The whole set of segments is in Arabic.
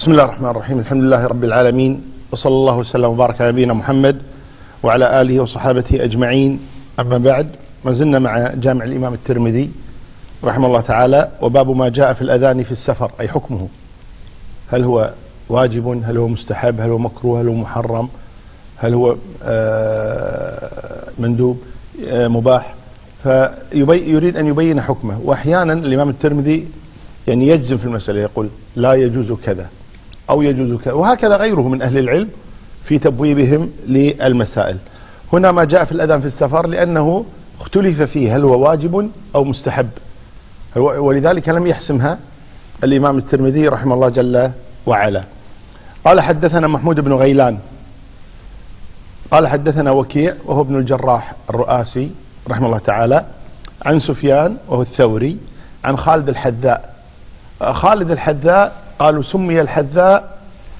بسم الله الرحمن الرحيم. الحمد لله رب العالمين، وصلى الله وسلم وبارك على نبينا محمد وعلى آله وصحابته أجمعين. أما بعد، ما زلنا مع جامع الإمام الترمذي رحمه الله تعالى، وباب ما جاء في الأذان في السفر، أي حكمه، هل هو واجب، هل هو مستحب، هل هو مكروه، هل هو محرم، هل هو مندوب، مباح. فيريد أن يبين حكمه. وأحيانا الإمام الترمذي يعني يجزم في المسألة، يقول لا يجوز كذا أو يجوز كذا، وهكذا غيره من أهل العلم في تبويبهم للمسائل. هنا ما جاء في الأذان في السفر لأنه اختلف فيه هل هو واجب أو مستحب، ولذلك لم يحسمها الإمام الترمذي رحمه الله جل وعلا. قال حدثنا محمود بن غيلان قال حدثنا وكيع وهو ابن الجراح الرؤاسي رحمه الله تعالى، عن سفيان وهو الثوري، عن خالد الحذاء. خالد الحذاء قالوا سمي الحذاء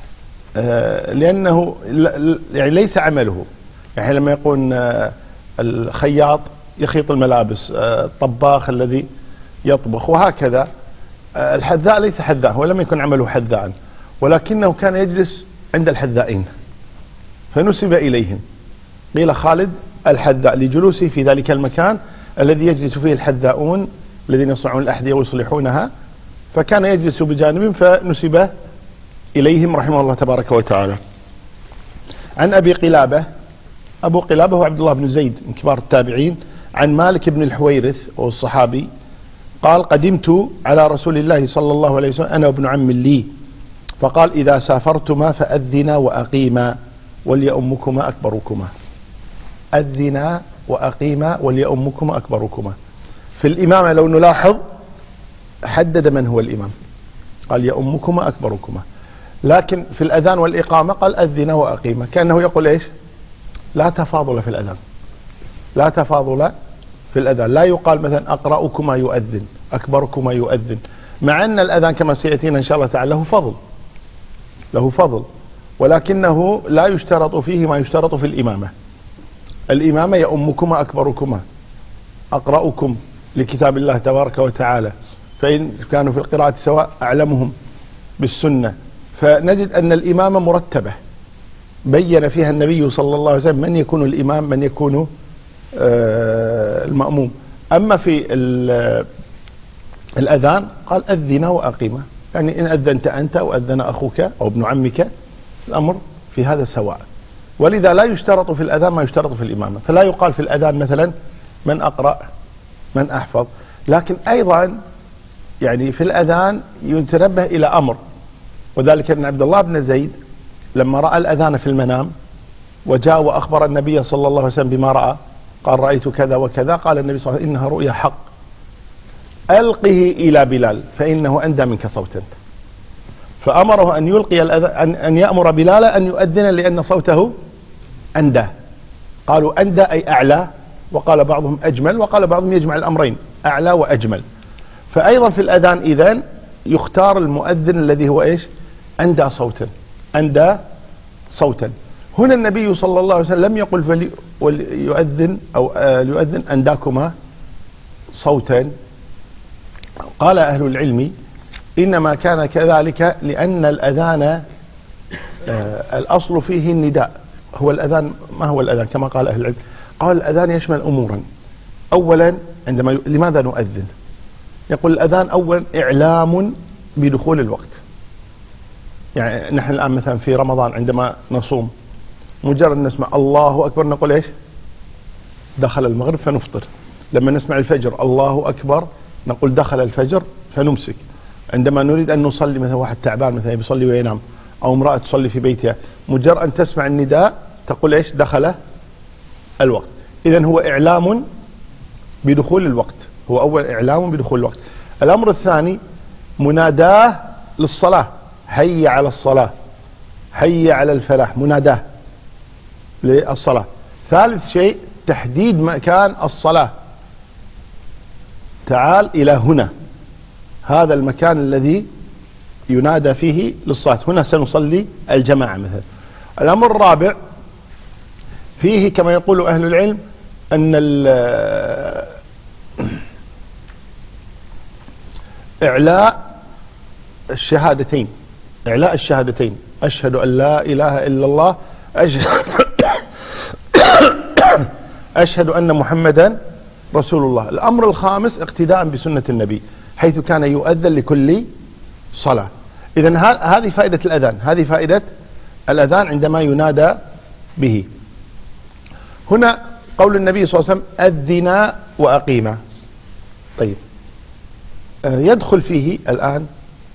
لأنه يعني ليس عمله، يعني لما يكون الخياط يخيط الملابس، الطباخ الذي يطبخ، وهكذا الحذاء ليس حذاء، ولم يكن عمله حذاء، ولكنه كان يجلس عند الحذائين فنسب إليهم، قيل خالد الحذاء لجلوسه في ذلك المكان الذي يجلس فيه الحذاؤون الذين يصنعون الأحذية ويصلحونها، فكان يجلس بجانب فنسب إليهم رحمه الله تبارك وتعالى. عن أبي قلابة، أبو قلابة هو عبد الله بن زيد من كبار التابعين، عن مالك بن الحويرث والصحابي قال قدمت على رسول الله صلى الله عليه وسلم أنا وابن عم لي، فقال إذا سافرتما فأذنا وأقيما وليؤمكما أكبركما. أذنا وأقيما وليؤمكما أكبركما. في الإمامة لو نلاحظ حدد من هو الإمام، قال يؤمكما أكبركما، لكن في الأذان والإقامة قال أذنا وأقيما، كأنه يقول إيش؟ لا تفاضل في الأذان، لا تفاضل في الأذان، لا يقال مثلا أقرأكما يؤذن، أكبركما يؤذن، مع أن الأذان كما سيأتينا إن شاء الله تعالى له فضل، ولكنه لا يشترط فيه ما يشترط في الإمامة. الإمامة يؤمكما أكبركما، أقرأكم لكتاب الله تبارك وتعالى، فإن كانوا في القراءة سواء أعلمهم بالسنة. فنجد أن الإمامة مرتبة بين فيها النبي صلى الله عليه وسلم من يكون الإمام من يكون المأموم. أما في الأذان قال أذنا وأقيما، يعني إن أذنت أنت أو أذن أخوك أو ابن عمك الأمر في هذا سواء، ولذا لا يشترط في الأذان ما يشترط في الإمامة، فلا يقال في الأذان مثلا من أقرأ من أحفظ. لكن أيضا يعني في الأذان يتنبه إلى أمر، وذلك أن عبد الله بن زيد لما رأى الأذان في المنام وجاء وأخبر النبي صلى الله عليه وسلم بما رأى، قال رأيت كذا وكذا، قال النبي صلى الله عليه وسلم إنها رؤيا حق، ألقه إلى بلال فإنه أندى منك صوتا، فأمره أن يلقي الأذان، أن يأمر بلال أن يؤذن لأن صوته أندى. قالوا أندى أي أعلى، وقال بعضهم أجمل، وقال بعضهم يجمع الأمرين أعلى وأجمل. فأيضا في الأذان إذن يختار المؤذن الذي هو إيش؟ أندى صوتا. هنا النبي صلى الله عليه وسلم لم يقل وليؤذن أو ليؤذن أنداكما صوتا. قال أهل العلم إنما كان كذلك لأن الأذان الأصل فيه النداء. هو الأذان، ما هو الأذان كما قال أهل العلم؟ قال الأذان يشمل أمورا. أولا لماذا نؤذن؟ يقول الأذان أولا إعلام بدخول الوقت. يعني نحن الآن مثلا في رمضان عندما نصوم مجرد نسمع الله أكبر نقول إيش؟ دخل المغرب فنفطر. لما نسمع الفجر الله أكبر نقول دخل الفجر فنمسك. عندما نريد أن نصلي مثلا واحد تعبان مثلا يصلي وينام، أو امرأة تصلي في بيتها، مجرد أن تسمع النداء تقول إيش؟ دخل الوقت. إذن هو إعلام بدخول الوقت، هو أول إعلام بدخول الوقت. الأمر الثاني مناداه للصلاة، حي على الصلاة، حي على الفلاح، مناداه للصلاة. ثالث شيء تحديد مكان الصلاة، تعال إلى هنا، هذا المكان الذي ينادى فيه للصلاة، هنا سنصلي الجماعة مثلا. الأمر الرابع فيه كما يقول أهل العلم أن إعلاء الشهادتين، إعلاء الشهادتين، أشهد أن لا إله إلا الله، أشهد أن محمدا رسول الله. الأمر الخامس اقتداء بسنة النبي حيث كان يؤذن لكل صلاة. إذن هذه فائدة الأذان، هذه فائدة الأذان عندما ينادى به. هنا قول النبي صلى الله عليه وسلم أذنا وأقيما. طيب يدخل فيه الآن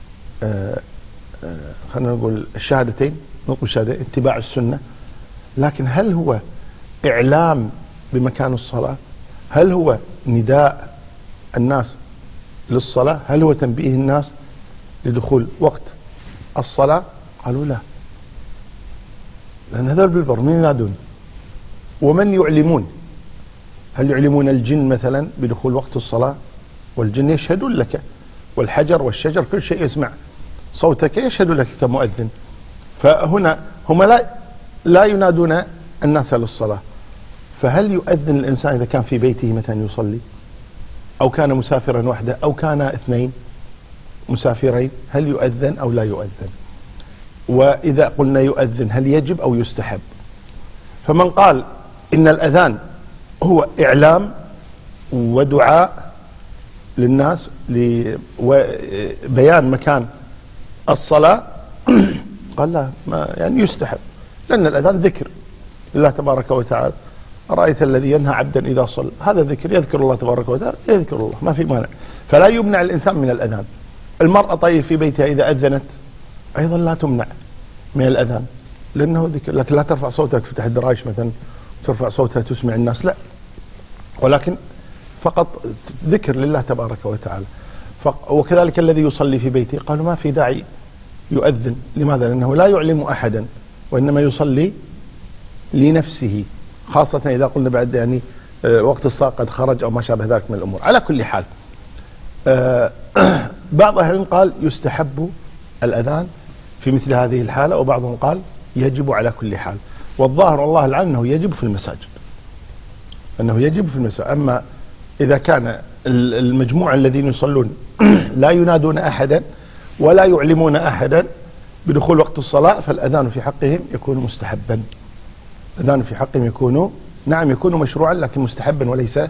خلينا نقول الشهادتين، نقول شهادتين اتباع السنة، لكن هل هو إعلام بمكان الصلاة؟ هل هو نداء الناس للصلاة؟ هل هو تنبيه الناس لدخول وقت الصلاة؟ قالوا لا، لأن هذول بالبر من ينادون ومن يعلمون؟ هل يعلمون الجن مثلا بدخول وقت الصلاة؟ والجن يشهدون لك، والحجر والشجر كل شيء يسمع صوتك يشهد لك كمؤذن. فهنا هم لا ينادون الناس للصلاة. فهل يؤذن الإنسان إذا كان في بيته مثلا يصلي، أو كان مسافرا وحده، أو كان اثنين مسافرين، هل يؤذن أو لا يؤذن؟ وإذا قلنا يؤذن هل يجب أو يستحب؟ فمن قال إن الأذان هو إعلام ودعاء للناس وبيان مكان الصلاة قال لا، ما يعني يستحب، لأن الأذان ذكر لله تبارك وتعالى. رأيت الذي ينهى عبدا إذا صلى، هذا ذكر، يذكر الله تبارك وتعالى، يذكر الله، ما في مانع. فلا يمنع الإنسان من الأذان. المرأة طيب في بيتها إذا أذنت أيضا لا تمنع من الأذان لأنه ذكر، لكن لا ترفع صوتها تفتح الدرايش مثلا ترفع صوتها تسمع الناس، لا، ولكن فقط ذكر لله تبارك وتعالى. وكذلك الذي يصلي في بيته قالوا ما في داعي يؤذن. لماذا؟ لأنه لا يعلم أحدا، وإنما يصلي لنفسه، خاصة إذا قلنا بعد يعني وقت الصلاة قد خرج أو ما شابه ذلك من الأمور. على كل حال بعض أهل العلم قال يستحب الأذان في مثل هذه الحالة، وبعضهم قال يجب على كل حال. والظاهر والله العلم أنه يجب في المساجد، أنه يجب في المساجد. أما إذا كان المجموعة الذين يصلون لا ينادون أحدا ولا يعلمون أحدا بدخول وقت الصلاة، فالأذان في حقهم يكون مستحبا. الأذان في حقهم يكون نعم يكون مشروعا، لكن مستحبا وليس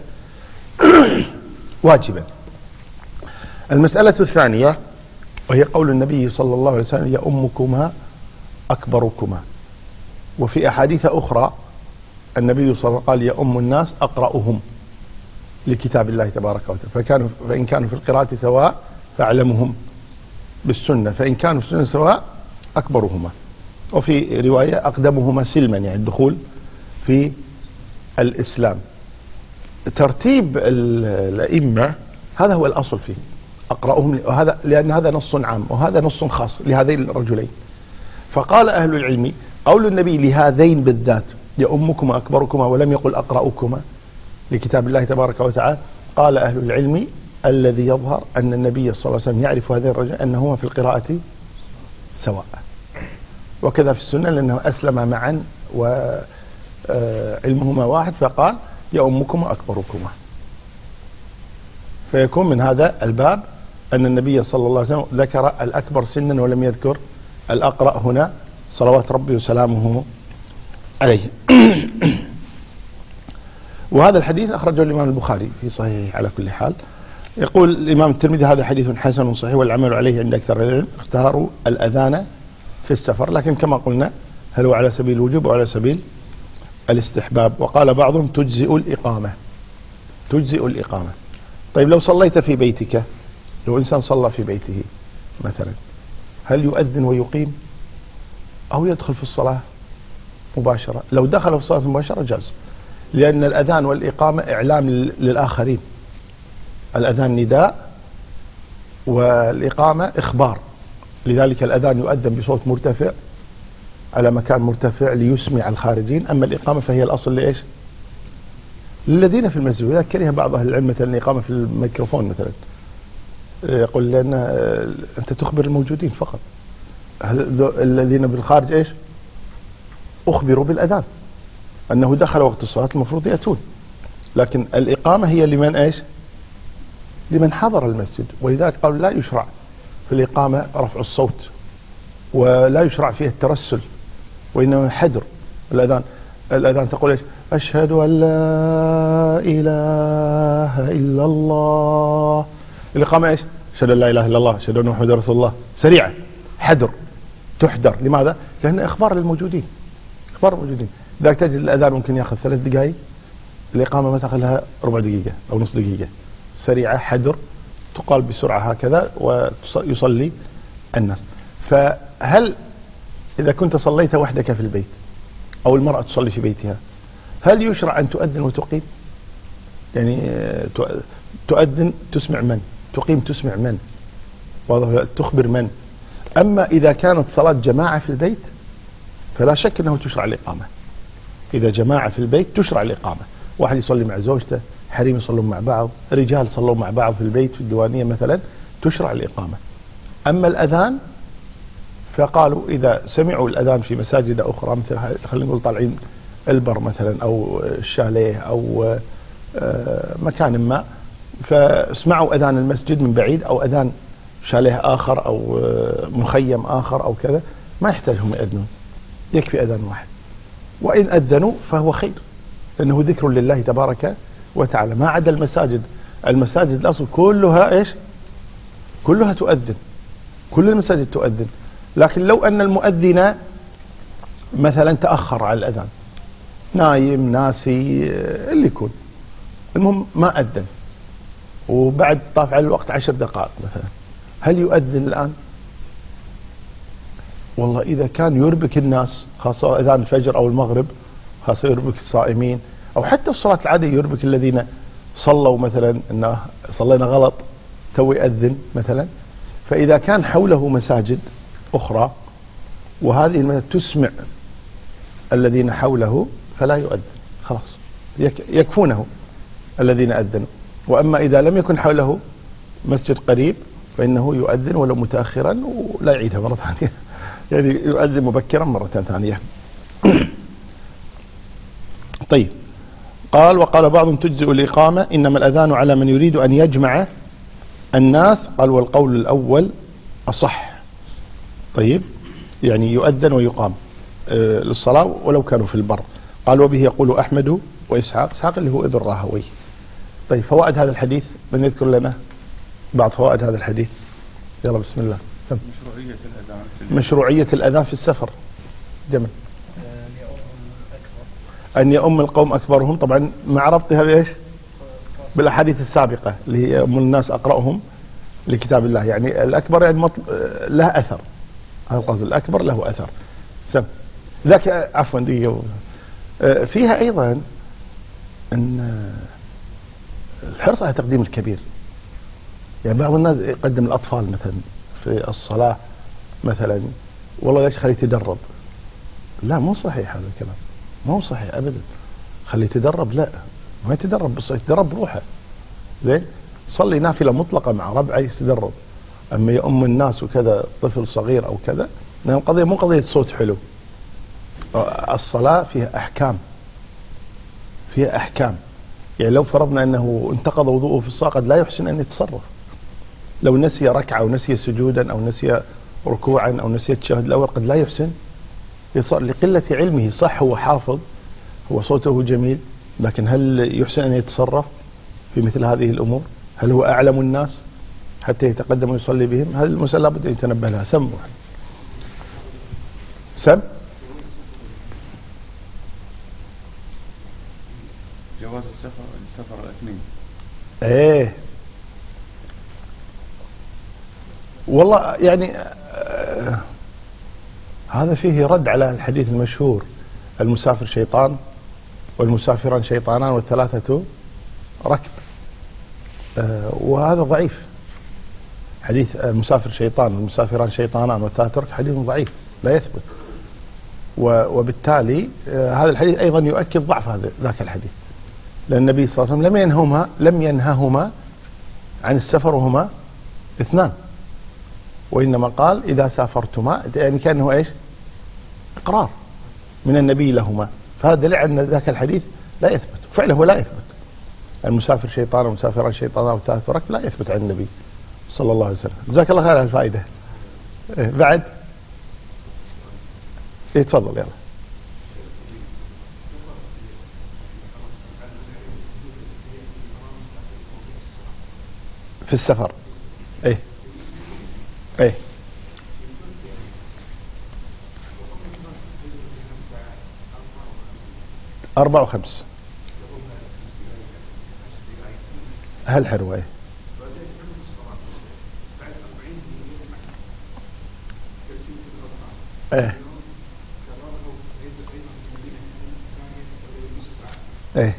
واجبا. المسألة الثانية وهي قول النبي صلى الله عليه وسلم يا أمكما أكبركما. وفي أحاديث أخرى النبي صلى الله عليه وسلم قال يا أم الناس أقرأهم لكتاب الله تبارك وتعالى، فإن كانوا في القراءة سواء فأعلمهم بالسنة، فإن كانوا في السنة سواء أكبرهما. وفي رواية أقدمهما سلما، يعني الدخول في الإسلام. ترتيب الأئمة هذا هو الأصل فيه، أقرأهم، وهذا لأن هذا نص عام وهذا نص خاص لهذين الرجلين. فقال أهل العلم قول النبي لهذين بالذات يا أمكما أكبركما ولم يقل أقرأكما لكتاب الله تبارك وتعالى، قال أهل العلم الذي يظهر أن النبي صلى الله عليه وسلم يعرف هذين الرجل أنهما في القراءة سواء، وكذا في السنة لأنه أسلم معا وعلمهما واحد، فقال يا أمكما أكبركما. فيكون من هذا الباب أن النبي صلى الله عليه وسلم ذكر الأكبر سنا ولم يذكر الأقرأ هنا صلوات ربي وسلامه عليه. وهذا الحديث أخرجه الإمام البخاري في صحيحه. على كل حال يقول الإمام الترمذي هذا حديث حسن صحيح والعمل عليه عند أكثر العلم. اختاروا الأذان في السفر، لكن كما قلنا هل هو على سبيل الوجوب وعلى سبيل الاستحباب. وقال بعضهم تجزئ الإقامة، تجزئ الإقامة. طيب لو صليت في بيتك، لو إنسان صلى في بيته مثلا، هل يؤذن ويقيم أو يدخل في الصلاة مباشرة؟ لو دخل في الصلاة مباشرة جاز، لأن الأذان والإقامة إعلام للآخرين. الأذان نداء والإقامة إخبار، لذلك الأذان يؤذن بصوت مرتفع على مكان مرتفع ليسمع الخارجين. أما الإقامة فهي الأصل لإيش؟ للذين في المسجد. وإذا كره بعض أهل العلم مثلا الإقامة في الميكروفون مثلا، يقول لأن أنت تخبر الموجودين فقط، الذين بالخارج إيش؟ أخبروا بالأذان أنه دخل وقت الصلاة المفروض يأتون. لكن الإقامة هي لمن إيش؟ لمن حضر المسجد. ولذلك قالوا لا يشرع في الإقامة رفع الصوت ولا يشرع فيه الترسل، وإنما حدر. الأذان تقول إيش؟ أشهد أن لا إله إلا الله. الإقامة إيش؟ أشهد أن لا إله إلا الله، أشهد أن محمد رسول الله. سريعة، حدر، تحدر. لماذا؟ لأن إخبار للموجودين، إخبار الموجودين. إذا تجد الأذان ممكن يأخذ 3 دقائق، الإقامة ما تأخذ لها ربع دقيقة أو نص دقيقة. سريعة، حدر، تقال بسرعة هكذا ويصلي الناس. فهل إذا كنت صليت وحدك في البيت أو المرأة تصلي في بيتها، هل يشرع أن تؤذن وتقيم؟ يعني تؤذن تسمع من؟ تقيم تسمع من؟ تخبر من؟ أما إذا كانت صلاة جماعة في البيت فلا شك أنه تشرع الإقامة. إذا جماعة في البيت تشرع الإقامة، واحد يصلي مع زوجته، حريم يصلون مع بعض، رجال صلوا مع بعض في البيت في الديوانية مثلا، تشرع الإقامة. أما الأذان فقالوا إذا سمعوا الأذان في مساجد أخرى، مثل خلينا نقول طالعين البر مثلا أو الشاليه أو مكان ما، فاسمعوا أذان المسجد من بعيد أو أذان شاليه آخر أو مخيم آخر أو كذا، ما يحتاجهم يأذنون، يكفي أذان واحد. وإن أذنوا فهو خير، لأنه ذكر لله تبارك وتعالى. ما عدا المساجد، المساجد الأصل كلها إيش؟ كلها تؤذن، كل المساجد تؤذن. لكن لو أن المؤذن مثلا تأخر على الأذان، نايم ناسي اللي يكون، المهم ما أذن وبعد طاف على الوقت 10 دقائق مثلا، هل يؤذن الآن؟ والله إذا كان يربك الناس، خاصة أذان الفجر أو المغرب، خاصة يربك الصائمين، أو حتى الصلاة العادية يربك الذين صلوا مثلا إنه صلينا غلط تو يأذن مثلا. فإذا كان حوله مساجد أخرى وهذه المساجد تسمع الذين حوله فلا يؤذن، خلاص يكفونه الذين أذنوا. وأما إذا لم يكن حوله مسجد قريب فإنه يؤذن ولو متأخرا ولا يعيدها مرة ثانية، يعني يؤذن مبكرا مرة ثانية. طيب، قال وقال بعضهم تجزئ الإقامة، إنما الأذان على من يريد أن يجمع الناس. قال والقول الأول أصح. طيب، يعني يؤذن ويقام للصلاة ولو كانوا في البر. قال وبه يقول أحمد وإسحاق، إسحاق اللي هو ابن راهويه. طيب، فوائد هذا الحديث، من يذكر لنا بعض فوائد هذا الحديث؟ يلا بسم الله. مشروعية الأذان في السفر. جمل. أن يؤم القوم أكبرهم، طبعا مع ربطها بإيش؟ بالأحاديث السابقة اللي هي أم الناس أقرأهم لكتاب الله. يعني الأكبر يعني له أثر، هذا القصد، الأكبر له أثر. ذاك عفوا دقيقة، فيها أيضا أن الحرص على تقديم الكبير. يعني بعض الناس يقدم الأطفال مثلا في الصلاة مثلا، والله ليش خليه يتدرب؟ لا، مو صحيح هذا الكلام، مو صحيح أبدا. خليه يتدرب، لا ما يتدرب بالصيف، يتدرب روحه زين، صلي نافلة مطلقة مع ربعه يتدرب. أما يؤم الناس وكذا طفل صغير أو كذا، لأن القضية مو قضية صوت حلو. الصلاة فيها أحكام، فيها أحكام. يعني لو فرضنا أنه انتقض وضوءه في الصلاة قد لا يحسن أن يتصرف، لو نسي ركعة أو نسي سجودا أو نسي ركوعا أو نسي التشهد الأول قد لا يحسن لقلة علمه. صح هو حافظ، هو صوته جميل، لكن هل يحسن أن يتصرف في مثل هذه الأمور؟ هل هو أعلم الناس حتى يتقدم ويصلي بهم؟ هذه المسألة لابد أن يتنبه لها. سم جواز السفر الاثنين. ايه والله يعني هذا فيه رد على الحديث المشهور المسافر شيطان والمسافران شيطانان والثلاثة ركب، وهذا ضعيف. حديث المسافر شيطان والمسافران شيطانان والثلاثة ركب حديث ضعيف لا يثبت، وبالتالي هذا الحديث أيضا يؤكد ضعف ذاك الحديث، لأن النبي صلى الله عليه وسلم لم ينههما عن السفر وهما اثنان، وإنما قال إذا سافرتما، يعني كأنه إيش؟ إقرار من النبي لهما. فهذا دليل أن ذاك الحديث لا يثبت، فعلا هو لا يثبت. المسافر شيطان ومسافران شيطان والثالث ركب لا يثبت عن النبي صلى الله عليه وسلم. جزاك الله خير على الفائدة. بعد ايه تفضل يلا. في السفر. ايه ايه 4 و5 هل حلوة. ايه ايه ايه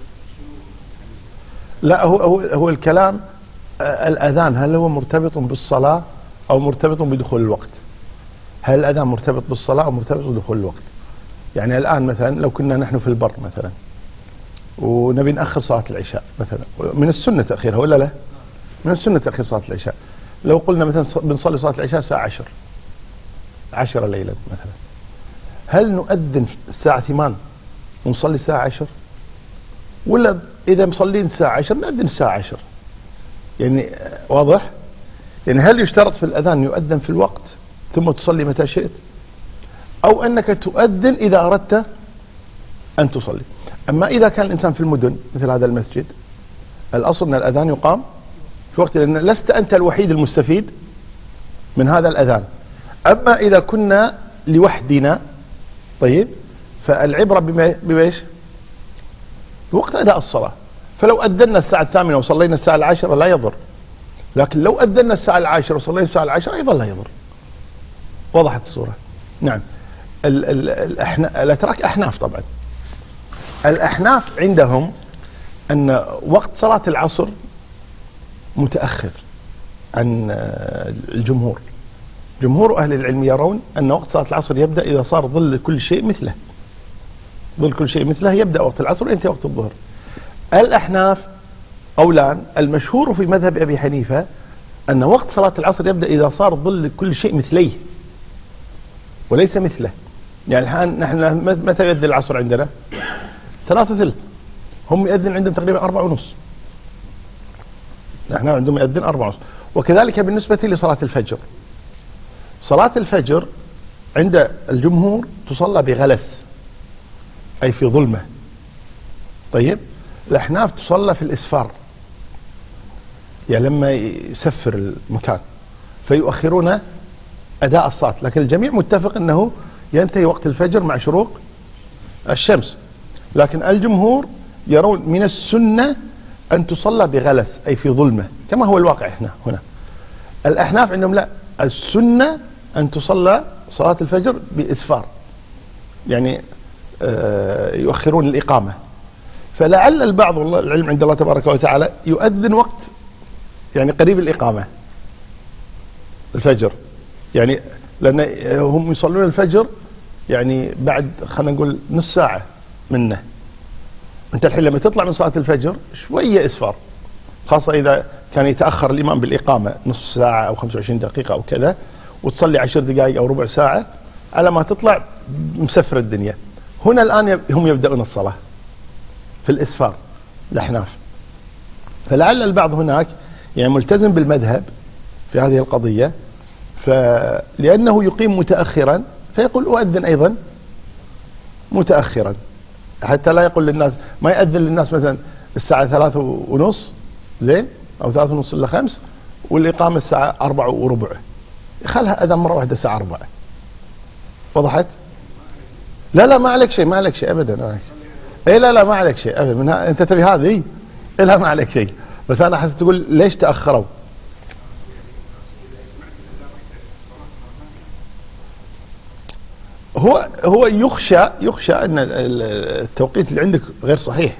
لا هو الكلام الأذان هل هو مرتبط بالصلاة أو مرتبط بدخول الوقت؟ هل الأذان مرتبط بالصلاة أو مرتبط بدخول الوقت؟ يعني الآن مثلا لو كنا نحن في البر مثلا ونبي نأخر صلاة العشاء مثلا، من السنة تأخيرها ولا لا؟ من السنة تأخير صلاة العشاء. لو قلنا مثلا بنصلي صلاة العشاء الساعة 10 ليلا مثلا، هل نؤذن الساعة 8 ونصلي الساعة 10؟ ولا إذا مصلين الساعة 10 نؤذن الساعة 10؟ يعني واضح؟ يعني هل يشترط في الأذان يؤذن في الوقت ثم تصلي متى شئت، أو أنك تؤذن إذا أردت أن تصلي؟ أما إذا كان الإنسان في المدن مثل هذا المسجد، الأصل أن الأذان يقام في وقت، لأن لست أنت الوحيد المستفيد من هذا الأذان. أما إذا كنا لوحدنا طيب فالعبرة بماذا؟ بوقت أداء الصلاة. فلو أذنا الساعة 8 وصلينا الساعة 10 لا يضر، لكن لو أذنا الساعة 10 وصلينا الساعة 10 أيضا لا يضر. وضحت الصورة؟ نعم. الأتراك أحناف طبعا. الأحناف عندهم أن وقت صلاة العصر متأخر عن الجمهور. جمهور أهل العلم يرون أن وقت صلاة العصر يبدأ إذا صار ظل كل شيء مثله. ظل كل شيء مثله يبدأ وقت العصر وينتهي وقت الظهر. الأحناف قولان، المشهور في مذهب أبي حنيفة أن وقت صلاة العصر يبدأ إذا صار ظل كل شيء مثليه وليس مثله. يعني الآن نحن متى يؤذن العصر عندنا؟ 3:30. هم يؤذن عندهم تقريبا 4:30. نحن عندهم يؤذن 4:30. وكذلك بالنسبة لصلاة الفجر. صلاة الفجر عند الجمهور تصلى بغلس أي في ظلمة. طيب الأحناف تصلى في الإسفار، يعني لما يسفر المكان فيؤخرون أداء الصلاة، لكن الجميع متفق أنه ينتهي وقت الفجر مع شروق الشمس. لكن الجمهور يرون من السنة أن تصلى بغلس أي في ظلمة كما هو الواقع هنا. الأحناف عندهم لا، السنة أن تصلى صلاة الفجر بإسفار، يعني يؤخرون الإقامة. فلعل البعض، والله العلم عند الله تبارك وتعالى، يؤذن وقت يعني قريب الإقامة الفجر، يعني لأن هم يصلون الفجر يعني بعد خلينا نقول نص ساعة منه. أنت الحين لما تطلع من صلاة الفجر شوية إسفار، خاصة إذا كان يتأخر الإمام بالإقامة نص ساعة أو 25 دقيقة أو كذا، وتصلي 10 دقائق أو ربع ساعة، على ما تطلع مسفر الدنيا. هنا الآن هم يبدأون الصلاة في الإسفار الأحناف. فلعل البعض هناك يعني ملتزم بالمذهب في هذه القضية، فلأنه يقيم متأخرا فيقول أؤذن أيضا متأخرا، حتى لا يقول للناس، ما يأذن للناس مثلا الساعة 3:30 زين أو 3:30 إلى 5 والإقامة الساعة 4:15، يخلها أذان مرة واحدة الساعة 4. وضحت؟ لا ما عليك شيء، ما عليك شيء أبدا. إيه لا ما عليك شيء أبدا. أنت تبي هذه؟ إيه لا ما عليك شيء، بس أنا حسيت تقول ليش تأخروا. هو يخشى أن التوقيت اللي عندك غير صحيح.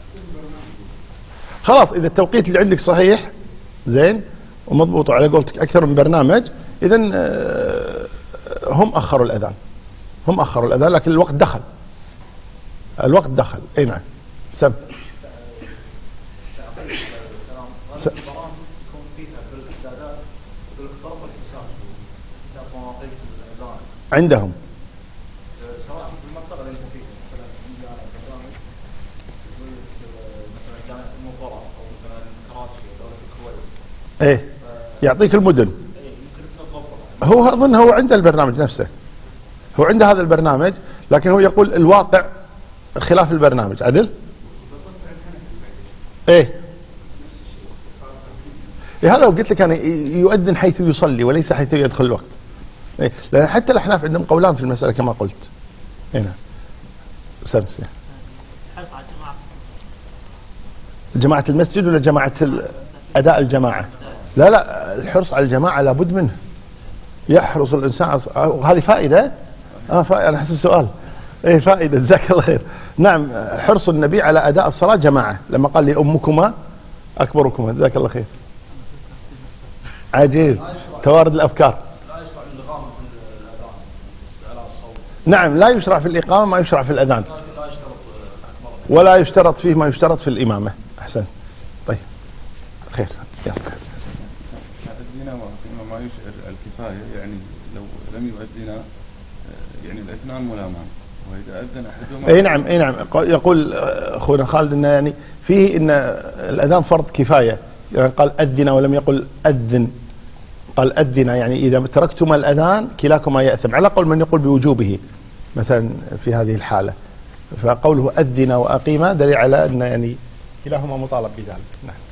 خلاص إذا التوقيت اللي عندك صحيح زين ومضبوط على قولتك أكثر من برنامج، إذن هم أخروا الأذان، لكن الوقت دخل. أي نعم. سب عندهم سواء في المنطقة اللي انت فيها، مثلا عندي انا برنامج يقول لك مثلا جامعة المنصورة او مثلا كراتشي او دولة الكويت، ايه يعطيك المدن. ايه يمكن تضبط. هو اظن هو عنده البرنامج نفسه. هو عنده هذا البرنامج، لكن هو يقول الواقع خلاف البرنامج. عدل؟ ايه هذا قلت لك أنا يؤذن حيث يصلي وليس حيث يدخل الوقت. إيه؟ لأن حتى الأحناف عندهم قولان في المسألة كما قلت. هنا سمس جماعة المسجد ولا جماعة أداء الجماعة؟ لا الحرص على الجماعة لابد منه، يحرص الإنسان وهذه فائدة. أنا حسب سؤال. إيه فائدة، جزاك الله خير. نعم، حرص النبي على أداء الصلاة جماعة لما قال لأمكما أكبركما. جزاك الله خير. عجيب توارد الأفكار. نعم، لا يشرع في الإقامة ما يشرع في الأذان، ولا يشترط فيه ما يشترط في الإمامة. أحسن. طيب خير. يلا. أذنا وما يشعر الكفاية، يعني لو لم يؤذنا يعني الاثنان ملامان، وإذا أذن أحدهما. أي نعم يقول أخونا خالد إن يعني فيه إن الأذان فرض كفاية، يعني قال أذنا ولم يقل أذن، قال أذنا، يعني إذا تركتما الأذان كلاكما يأثم، على قول من يقول بوجوبه مثلا في هذه الحالة. فقوله أذنا وأقيما دليل على أن يعني كلاهما مطالب بذلك. نعم.